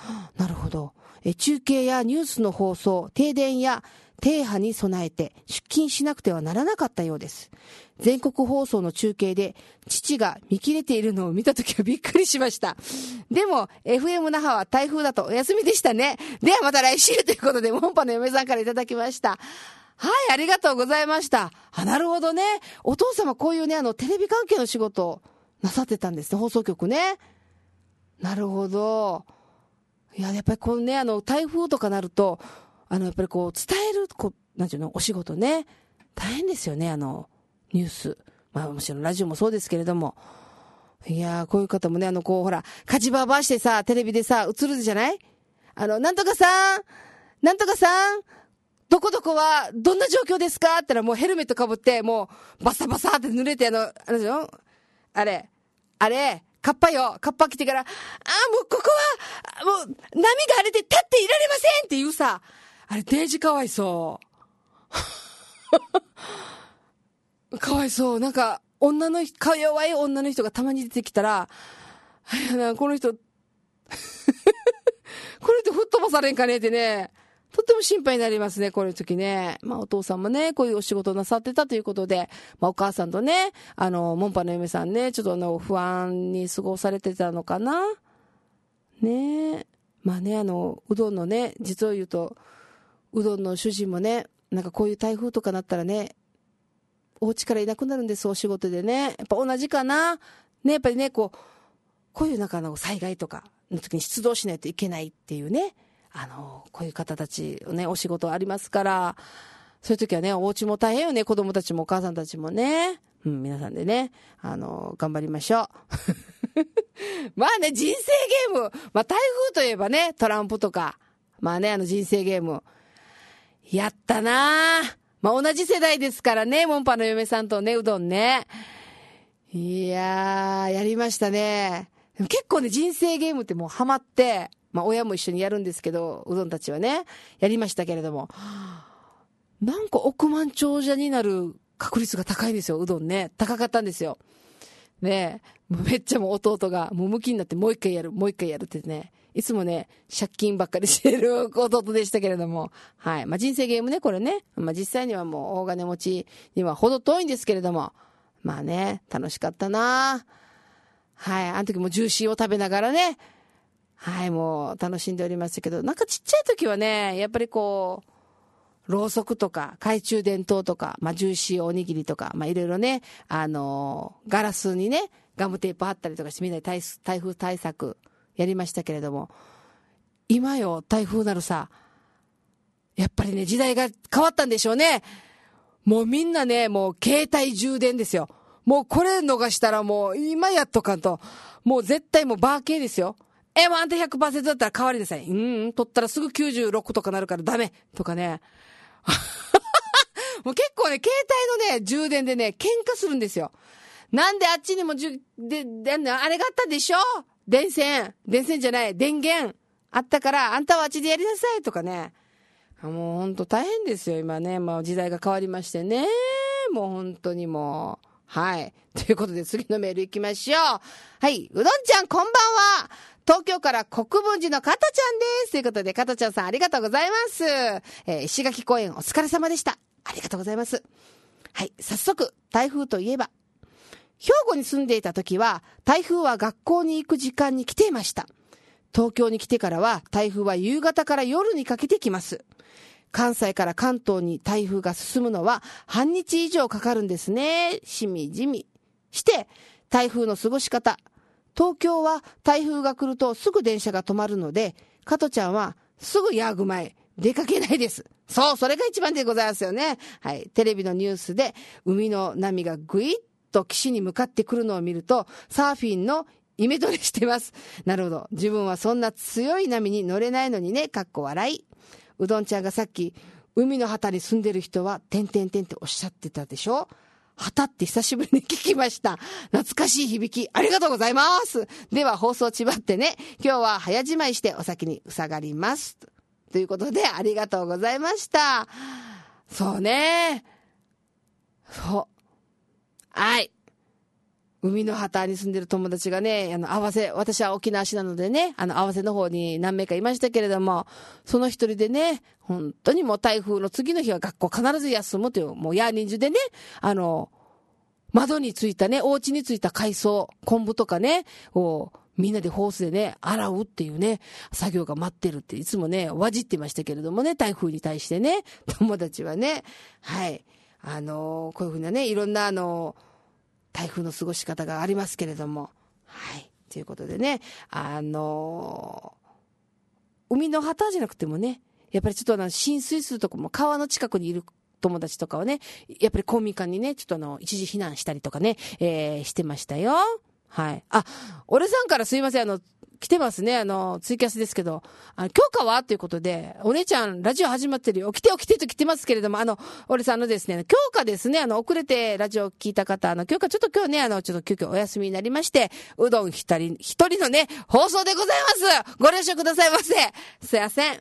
なるほど。え中継やニュースの放送、停電や停波に備えて出勤しなくてはならなかったようです。全国放送の中継で父が見切れているのを見たときはびっくりしました。でも エフエム 那覇は台風だとお休みでしたね。ではまた来週ということで、モンパの嫁さんからいただきました。はい、ありがとうございました。あ、なるほどね。お父様こういうね、あのテレビ関係の仕事をなさってたんですね、放送局ね。なるほど。いや、やっぱりこのね、あの台風とかなると、あのやっぱりこう伝えるこうなんていうの、お仕事ね、大変ですよね。あのニュース、まあもちろんラジオもそうですけれども、いやー、こういう方もね、あのこうほら火事場ばしてさ、テレビでさ映るじゃない。あのなんとかさん、なんとかさん、どこどこはどんな状況ですかって言ったら、もうヘルメットかぶってもうバサバサって濡れて、あのあれでしょ、あれあれカッパよ、カッパ来てから、あーもうここはもう波が荒れて立っていられませんって言うさ、あれデージかわいそうかわいそう。なんか女の人、か弱い女の人がたまに出てきたら、いやな、この人この人吹っ飛ばされんかねってね、とっても心配になりますね、こういう時ね。まあお父さんもね、こういうお仕事をなさってたということで、まあお母さんとね、あのモンパの嫁さんね、ちょっとあの不安に過ごされてたのかなねえ。まあね、あのうどんのね、実を言うとうどんの主人もね、なんかこういう台風とかなったらね、お家からいなくなるんです、お仕事でね。やっぱ同じかなね、やっぱりね、こうこういうなんかの災害とかの時に出動しないといけないっていうね、あのこういう方たちね、お仕事ありますから、そういう時はね、お家も大変よね、子供たちもお母さんたちもね、うん、皆さんでね、あの頑張りましょうまあね、人生ゲーム、まあ台風といえばね、トランプとか、まあね、あの人生ゲームやったなぁ。まあ同じ世代ですからね、モンパの嫁さんとね、うどんね、いやーやりましたね。でも結構ね、人生ゲームってもうハマって、まあ親も一緒にやるんですけど、うどんたちはねやりましたけれども、なんか億万長者になる確率が高いんですよ、うどんね。高かったんですよね。えめっちゃもう弟がもうムキになって、もう一回やるもう一回やるってね、いつもね借金ばっかりしてる弟でしたけれども、はい、まあ人生ゲームね、これね、まあ実際にはもう大金持ちにはほど遠いんですけれども、まあね、楽しかったな。はい、あの時もジューシーを食べながらね、はい、もう楽しんでおりましたけど、なんかちっちゃい時はね、やっぱりこうろうそくとか懐中電灯とか、まあジューシーおにぎりとか、まあいろいろね、あのー、ガラスにねガムテープ貼ったりとかして、みんなで台風対策やりましたけれども、今よ台風なるさ、やっぱりね時代が変わったんでしょうね。もうみんなね、もう携帯充電ですよ。もうこれ逃したらもう今やっとかんと、もう絶対もうバー系ですよ。え、もうあんた ひゃくパーセント だったら代わりなさい。うん、うん、取ったらすぐきゅうじゅうろくとかなるからダメとかねもう結構ね、携帯のね充電でね喧嘩するんですよ。なんであっちにもじゅでであれがあったでしょ、電線電線じゃない電源あったから、あんたはあっちでやりなさいとかね。もうほんと大変ですよ今ね。まあ時代が変わりましてね、もう本当にもう、はい、ということで次のメール行きましょう。はい、うどんちゃんこんばんは。東京から国分寺の加トちゃんです。ということで、加トちゃんさんありがとうございます。えー、石垣公園お疲れ様でした。ありがとうございます。はい、早速台風といえば、兵庫に住んでいた時は台風は学校に行く時間に来ていました。東京に来てからは台風は夕方から夜にかけてきます。関西から関東に台風が進むのは半日以上かかるんですね。しみじみして台風の過ごし方。東京は台風が来るとすぐ電車が止まるので、加トちゃんはすぐヤーグ前出かけないです。そう、それが一番でございますよね。はい、テレビのニュースで海の波がぐいっと岸に向かってくるのを見ると、サーフィンのイメトレしてます。なるほど、自分はそんな強い波に乗れないのにね、かっこ笑い。うどんちゃんがさっき海の旗に住んでる人はてんてんてんっておっしゃってたでしょ。旗って久しぶりに聞きました。懐かしい響き、ありがとうございます。では放送ちばってね、今日は早じまいしてお先にうさがりますということで、ありがとうございました。そうね、そう、はい、 海の旗に住んでる友達がね、あの、合わせ、私は沖縄市なのでね、あの、合わせの方に何名かいましたけれども、その一人でね、本当にもう台風の次の日は学校必ず休むという、もうヤーニンジュでね、あの、窓についたね、お家についた海藻、昆布とかね、をみんなでホースでね、洗うっていうね、作業が待ってるっていつもね、わじってましたけれどもね、台風に対してね、友達はね、はい、あの、こういうふうなね、いろんなあの、台風の過ごし方がありますけれども、はい、ということでね、あの、海の旗じゃなくてもね、やっぱりちょっとあの、浸水するとこも川の近くにいる友達とかはね、やっぱり公民館にね、ちょっとあの、一時避難したりとかね、えー、してましたよ。はい。あ、俺さんからすいません、あの、来てますね、あの、ツイキャスですけど、あの、今日かはということで、お姉ちゃん、ラジオ始まってるよ。来てよ、来てと来てますけれども、あの、俺さんのですね、今日かですね、あの、遅れてラジオ聞いた方、あの、今日かちょっと今日ね、あの、ちょっと急遽お休みになりまして、うどん一人、一人のね、放送でございます。ご了承くださいませ。すいません。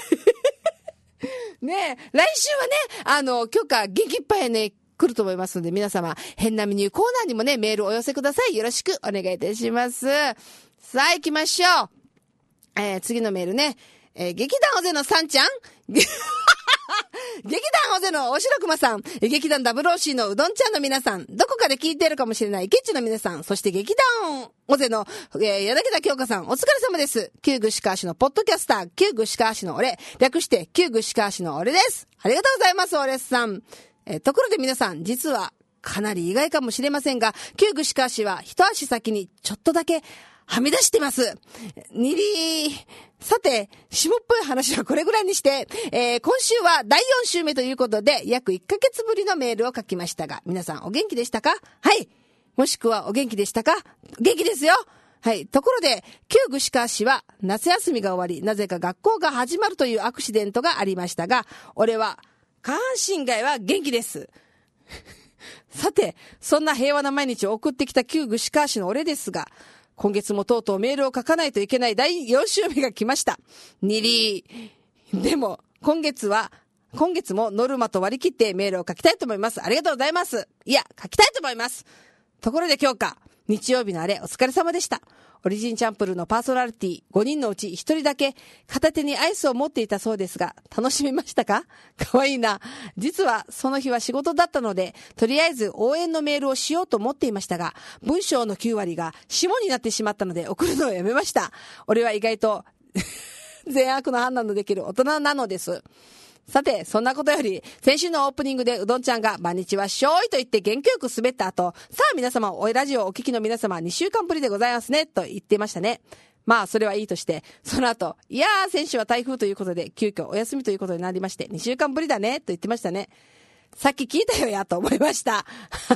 ねえ、来週はね、あの、今日か元気いっぱいね、来ると思いますので、皆様、変なメニューコーナーにもね、メールをお寄せください。よろしくお願いいたします。さあ、行きましょう。えー、次のメールね。えー、劇団尾瀬のさんちゃん劇団尾瀬のおしろくまさん、劇団 ダブルオーシー のうどんちゃんの皆さん、どこかで聞いているかもしれないケッチの皆さん、そして劇団尾瀬の、えー、柳田京香さん、お疲れ様です。旧具志川市のポッドキャスター、旧具志川市の俺、略して旧具志川市の俺です。ありがとうございます、俺さん。えー、ところで皆さん、実はかなり意外かもしれませんが、旧具志川市は一足先にちょっとだけはみ出してます。にり、さて、下っぽい話はこれぐらいにして、えー、今週はだいよん週目ということで、約いっかげつぶりのメールを書きましたが、皆さんお元気でしたか？はい。もしくはお元気でしたか？元気ですよ。はい。ところで、旧具志川市は夏休みが終わり、なぜか学校が始まるというアクシデントがありましたが、俺は下半身外は元気です。さて、そんな平和な毎日を送ってきた旧具志川市の俺ですが、今月もとうとうメールを書かないといけないだいよん週目が来ました。にりー。でも、今月は、今月もノルマと割り切ってメールを書きたいと思います。ありがとうございます。いや、書きたいと思います。ところで今日か、日曜日のあれお疲れ様でした。オリジンチャンプルのパーソナリティごにんのうちひとりだけ片手にアイスを持っていたそうですが、楽しみましたか？かわいいな。実はその日は仕事だったので、とりあえず応援のメールをしようと思っていましたが、文章のきゅう割が下になってしまったので送るのをやめました。俺は意外と善悪の判断のできる大人なのです。さて、そんなことより、先週のオープニングでうどんちゃんが、まんにちはしょーいと言って元気よく滑った後、さあ皆様、おいラジオをお聞きの皆様、にしゅうかんぶりでございますね、と言ってましたね。まあ、それはいいとして、その後、いやー、先週は台風ということで、急遽お休みということになりまして、にしゅうかんぶりだね、と言ってましたね。さっき聞いたよや、と思いました。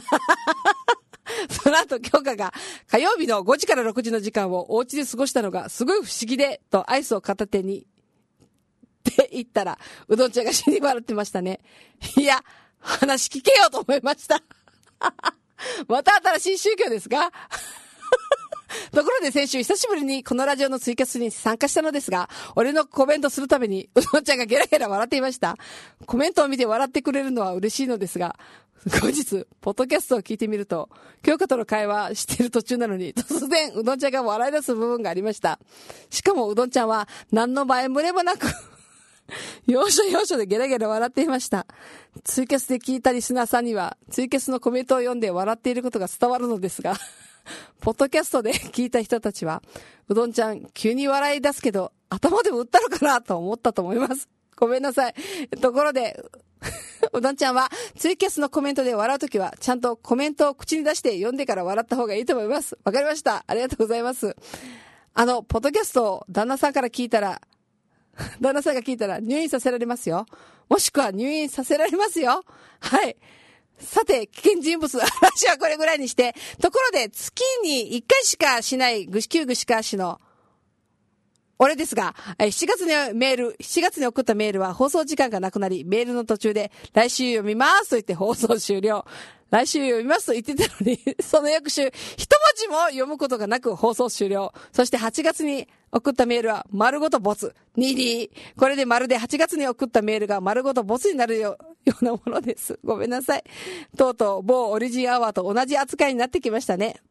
その後、京香が、火曜日のごじからろくじの時間をお家で過ごしたのが、すごい不思議で、とアイスを片手に、って言ったら、うどんちゃんが死に笑ってましたね。いや、話聞けよと思いました。また新しい宗教ですか？ところで先週久しぶりにこのラジオのツイキャスに参加したのですが、俺のコメントするためにうどんちゃんがゲラゲラ笑っていました。コメントを見て笑ってくれるのは嬉しいのですが、後日、ポッドキャストを聞いてみると、京香との会話している途中なのに、突然うどんちゃんが笑い出す部分がありました。しかもうどんちゃんは何の前触れもなく、要所要所でゲラゲラ笑っていました。ツイキャスで聞いたリスナーさんには、ツイキャスのコメントを読んで笑っていることが伝わるのですが、ポッドキャストで聞いた人たちは、うどんちゃん急に笑い出すけど、頭でも打ったのかなと思ったと思います。ごめんなさい。ところで、うどんちゃんはツイキャスのコメントで笑うときは、ちゃんとコメントを口に出して読んでから笑った方がいいと思います。わかりました。ありがとうございます。あの、ポッドキャストを旦那さんから聞いたら、旦那さんが聞いたら入院させられますよ。もしくは入院させられますよ。はい。さて、危険人物、話はこれぐらいにして、ところで月にいっかいしかしない旧具志川市の俺ですが、しちがつにメール、しちがつに送ったメールは放送時間がなくなり、メールの途中で来週読みますと言って放送終了。来週読みますと言ってたのに、その翌週、一文字も読むことがなく放送終了。そしてはちがつに送ったメールは丸ごとボツ。にり。これでまるではちがつに送ったメールが丸ごとボツになるよ、ようなものです。ごめんなさい。とうとう某オリジンアワーと同じ扱いになってきましたね。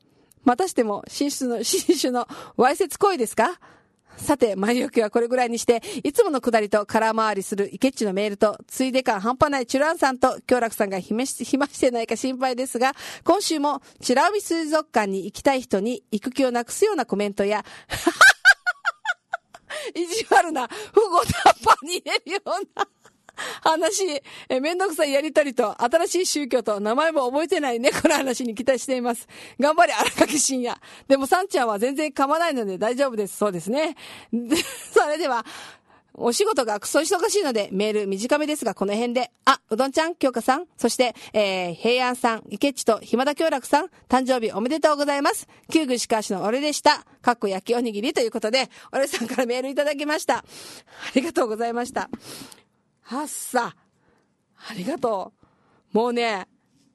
またしても新種の、新種のわいせつ行為ですか？さて、前置きはこれぐらいにして、いつものくだりと空回りするイケッチのメールと、ついで感半端ないチュランさんと、京楽さんが暇し、暇してないか心配ですが、今週も、チュラ海水族館に行きたい人に行く気をなくすようなコメントや、意地悪な、不合タッパーに入れるような、話、え、めんどくさいやりとりと、新しい宗教と、名前も覚えてない猫の話に期待しています。頑張れ、荒垣深夜。でも、サンちゃんは全然噛まないので大丈夫です。そうですね。それでは、お仕事がクソ忙しいので、メール短めですが、この辺で、あ、うどんちゃん、京香さん、そして、えー、平安さん、池っちと暇田京楽さん、誕生日おめでとうございます。旧具しかしの俺でした。かっこ焼きおにぎりということで、俺さんからメールいただきました。ありがとうございました。はっさ。ありがとう。もうね、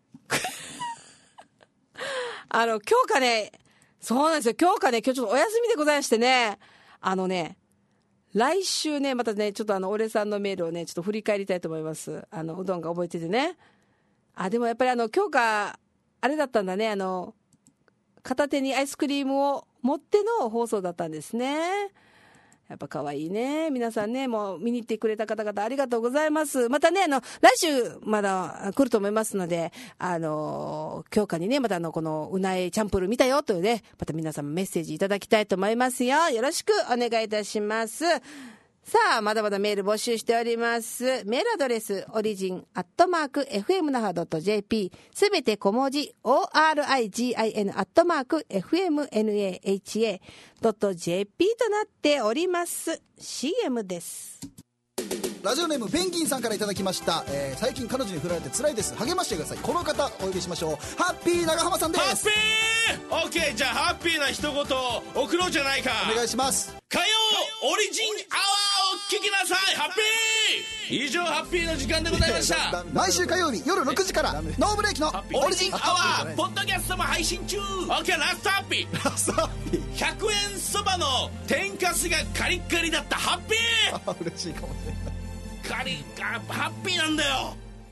あの、今日かね、そうなんですよ。今日かね、今日ちょっとお休みでございましてね、あのね、来週ね、またね、ちょっとあの、俺さんのメールをね、ちょっと振り返りたいと思います。あの、うどんが覚えててね。あ、でもやっぱりあの、今日か、あれだったんだね、あの、片手にアイスクリームを持っての放送だったんですね。やっぱ可愛いね。皆さんね、もう見に行ってくれた方々ありがとうございます。またね、あの、来週まだ来ると思いますので、あの、今日かにね、またあの、このうなえチャンプルー見たよというね、また皆さんもメッセージいただきたいと思いますよ。よろしくお願いいたします。さあ、まだまだメール募集しております。メールアドレス、オリジン、アットマーク、エフエムナハドットジェーピー、すべて小文字、オーアールアイジーアイエヌ、アットマーク、エフエムナハドットジェーピー となっております。シーエム です。 ラジオネームペンギンさんからいただきました、えー、最近彼女に振られて辛いです。励ましてください。この方お呼びしましょう。ハッピー長浜さんです。 ハッピーオッケー、じゃあハッピーな一言送ろうじゃないか。 お願いします。 火曜オリジンアワーを聞きなさい。ハッピー以上、ハッピーの時間でございました。 毎週火曜日夜ろくじからノーブレーキのオリジンアワーポッドキャストも配信中。オッケー、ラストハッピー。 ラストハッピー。 ひゃくえんそばの天かすがカリッカリだった。ハッピーあ、嬉しいかもしれない。 カリッカハッピーなんだよ。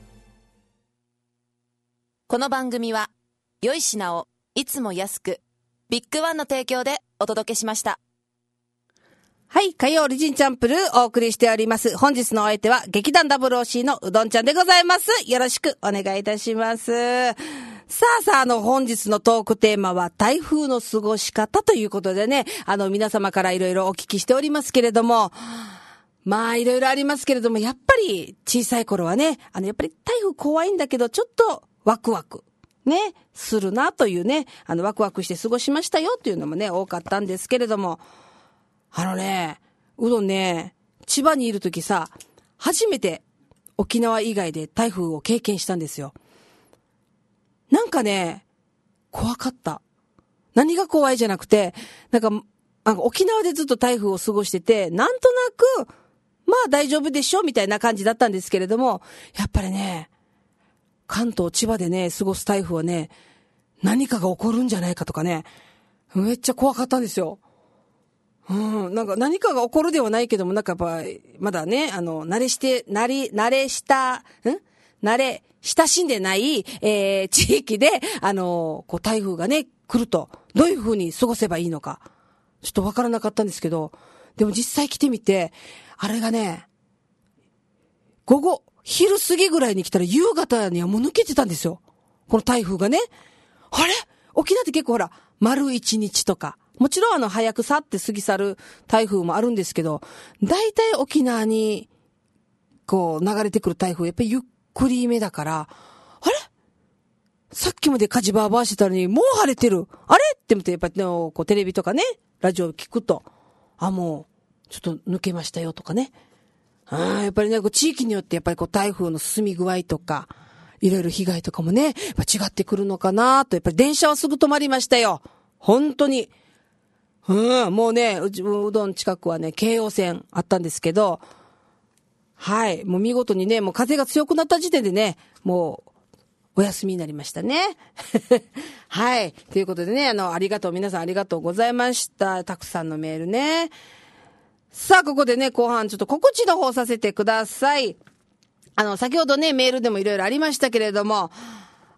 この番組は良い品をいつも安く、ビッグワンの提供でお届けしました。 はい、火曜オリジンチャンプルーお送りしております。本日のお相手は劇団 ダブルオーシー のうどんちゃんでございます。よろしくお願いいたします。さあさあ、あの本日のトークテーマは台風の過ごし方ということでね、あの皆様からいろいろお聞きしておりますけれども、まあいろいろありますけれども、やっぱり小さい頃はね、あのやっぱり台風怖いんだけどちょっとワクワクねするなというね、あのワクワクして過ごしましたよというのもね多かったんですけれども、あのね、うどんね、千葉にいるときさ、初めて沖縄以外で台風を経験したんですよ。なんかね、怖かった。何が怖いじゃなくて、なんか、なんか沖縄でずっと台風を過ごしてて、なんとなく、まあ大丈夫でしょみたいな感じだったんですけれども、やっぱりね、関東、千葉でね、過ごす台風はね、何かが起こるんじゃないかとかね、めっちゃ怖かったんですよ。うん、なんか何かが起こるではないけども、なんかやっぱ、まだね、あの、慣れして、慣れ、慣れした、ん慣れ、親しんでない、えー、地域で、あの、こう台風がね、来ると、どういう風に過ごせばいいのか、ちょっとわからなかったんですけど、でも実際来てみて、あれがね、午後、昼過ぎぐらいに来たら夕方にはもう抜けてたんですよ。この台風がね。あれ？沖縄って結構ほら、丸一日とか、もちろんあの早く去って過ぎ去る台風もあるんですけど、大体沖縄にこう流れてくる台風やっぱりゆっくりめだから、あれさっきまで火事バーバーしてたのにもう晴れてる。あれって思ってやっぱりこうテレビとかね、ラジオ聞くと、あ、もうちょっと抜けましたよとかね。あ、やっぱりね、こう地域によってやっぱりこう台風の進み具合とか、いろいろ被害とかもね、やっぱ違ってくるのかなと。やっぱり電車はすぐ止まりましたよ。本当に。うん、もうね、うち、うどん近くはね、京葉線あったんですけど、はい、もう見事にね、もう風が強くなった時点でね、もう、お休みになりましたね。はい。ということでね、あの、ありがとう、皆さんありがとうございました。たくさんのメールね。さあ、ここでね、後半ちょっと告知の方させてください。あの、先ほどね、メールでもいろいろありましたけれども、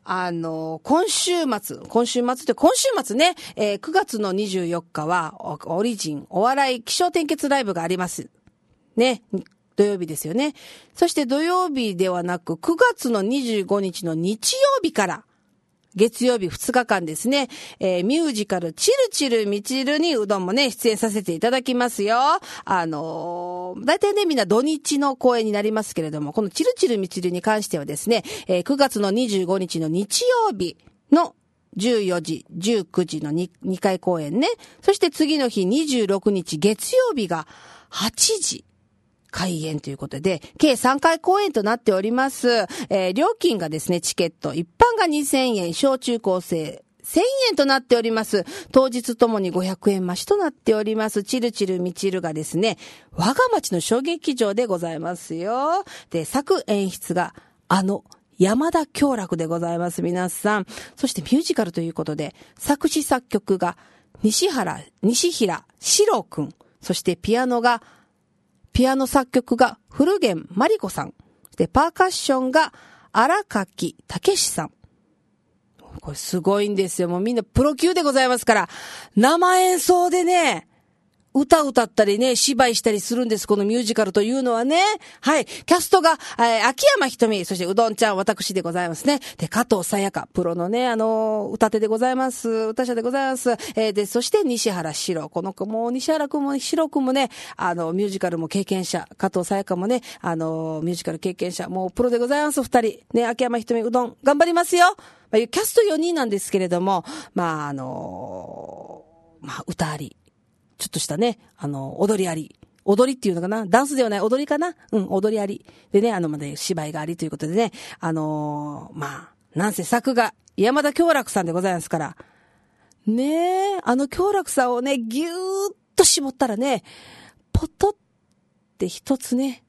あの、今週末、今週末って今週末ね、えー、くがつのにじゅうよっかは、オリジンお笑い起承転結ライブがあります。ね。土曜日ですよね。そして土曜日ではなく、くがつのにじゅうごにちの日曜日から、月曜日ふつかかんですね、えー、ミュージカル、チルチルミチルにうどんもね、出演させていただきますよ。あのー、大体ね、みんな土日の公演になりますけれども、このチルチルミチルに関してはですね、えー、くがつのにじゅうごにちの日曜日のじゅうよじ、じゅうくじの 2, 2回公演ね。そして次の日にじゅうろくにち月曜日がはちじ。開演ということで、計さんかい公演となっております。えー、料金がですね、チケット、一般がにせんえん、小中高生、せんえんとなっております。当日ともにごひゃくえん増しとなっております。チルチルミチルがですね、我が町の小劇場でございますよ。で、作演出が、あの、山田京楽でございます、皆さん。そしてミュージカルということで、作詞作曲が、西原、西平史郎くん。そしてピアノが、ピアノ作曲が古源真理子さん。で、パーカッションが荒垣武史さん。これすごいんですよ。もうみんなプロ級でございますから。生演奏でね、歌歌ったりね、芝居したりするんです。このミュージカルというのはね。はい。キャストが、えー、秋山ひとみ、そしてうどんちゃん、私でございますね。で、加藤さやか、プロのね、あのー、歌手でございます。歌者でございます。えー、で、そして西原史郎。この子も、西原くんも、史郎くんもね、あの、ミュージカルも経験者。加藤さやかもね、あのー、ミュージカル経験者。もうプロでございます、二人。ね、秋山ひとみ、うどん、頑張りますよ。まあ、キャストよにんなんですけれども、まあ、あのー、まあ、歌あり。ちょっとしたね、あの、踊りあり。踊りっていうのかな、ダンスではない踊りかな、うん、踊りあり。でね、あの、まで、芝居がありということでね、あのー、まあ、なんせ作が山田京楽さんでございますから。ねえ、あの京楽さんをね、ぎゅーっと絞ったらね、ポトって一つね、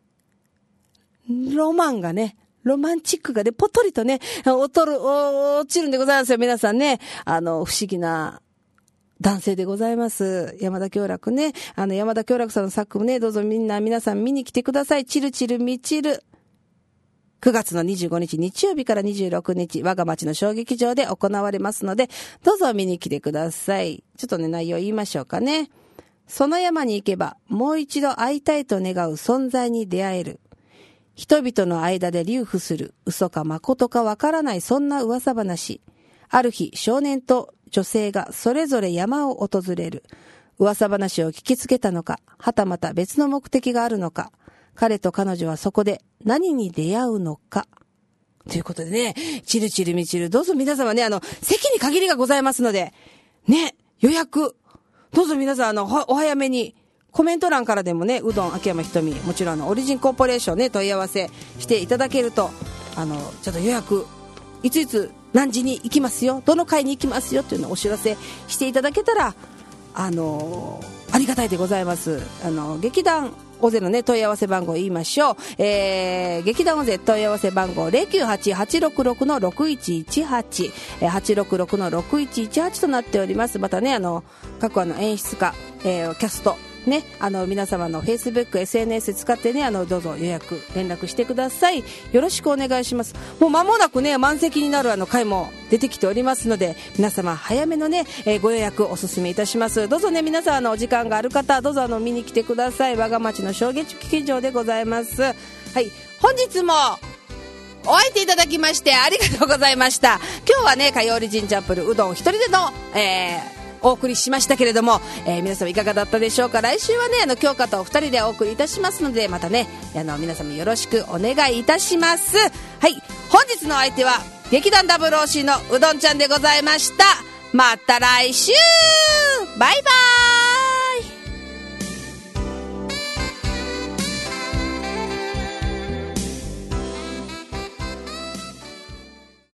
ロマンがね、ロマンチックがね、ポトリとね、落とる、落ちるんでございますよ、皆さんね。あの、不思議な、男性でございます。山田京楽ね。あの、山田京楽さんの作もね、どうぞみんな、皆さん見に来てください。チルチルミチル。くがつのにじゅうごにち日曜日からにじゅうろくにち、我が町の小劇場で行われますので、どうぞ見に来てください。ちょっとね、内容言いましょうかね。その山に行けば、もう一度会いたいと願う存在に出会える。人々の間で流布する、嘘か誠かわからないそんな噂話。ある日、少年と女性がそれぞれ山を訪れる。噂話を聞きつけたのか、はたまた別の目的があるのか、彼と彼女はそこで何に出会うのか。ということでね、チルチルミチル、どうぞ皆様ね、あの、席に限りがございますので、ね、予約、どうぞ皆さん、あの、お早めに、コメント欄からでもね、うどん、秋山ひとみ、もちろんあの、オリジンコーポレーションね、問い合わせしていただけると、あの、ちょっと予約、いついつ何時に行きますよ、どの回に行きますよっていうのをお知らせしていただけたら、あのー、ありがたいでございます。あの劇団オゼのね問い合わせ番号言いましょう。えー、劇団オゼ問い合わせ番号 ゼロきゅうはち はちろくろく ろくいちいちはち、はちろくろく ろくいちいちはちとなっております。またね、あの各あの演出家、えー、キャストね、あの皆様の Facebook、エスエヌエス 使ってね、あのどうぞ予約連絡してください。よろしくお願いします。もう間もなくね、満席になるあの回も出てきておりますので、皆様早めのね、えー、ご予約お勧めいたします。どうぞね、皆さんあのお時間がある方、どうぞあの見に来てください。我が町の小劇場でございます。はい、本日もお相手いただきましてありがとうございました。今日はね、火曜日神チャンプルうどん一人での、えーお送りしましたけれども、えー、皆様いかがだったでしょうか。来週はね、あの京香とお二人でお送りいたしますので、またね、あの皆様よろしくお願いいたします。はい、本日の相手は劇団 ダブルオーシー のうどんちゃんでございました。また来週、バイバーイ。